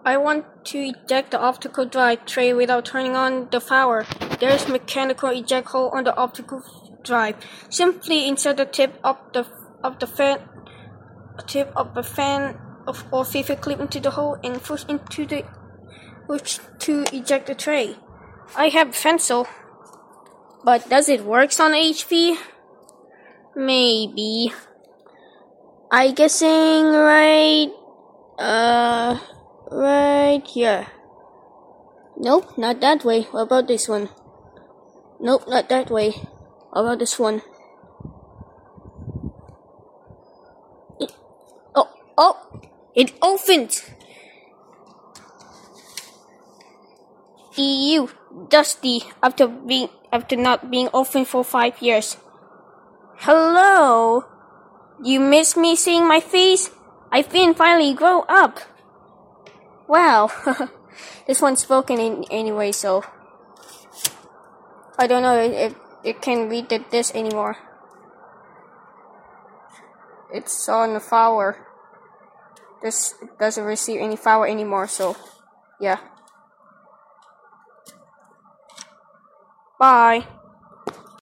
I want to eject the optical drive tray without turning on the power. There's mechanical eject hole on the optical drive. Simply insert the tip of the fan or FIFA clip into the hole and push to eject the tray. I have a pencil, but does it work on HP? Maybe. I guessing right here. Nope, not that way. What about this one? Nope, not that way. What about this one? It opened! EU, Dusty, after not being open for 5 years. Hello? You miss me seeing my face? I've been finally grow up. Wow. This one's spoken anyway, so I don't know if it can read this anymore. It's on the flower. This doesn't receive any flower anymore, so yeah. Bye.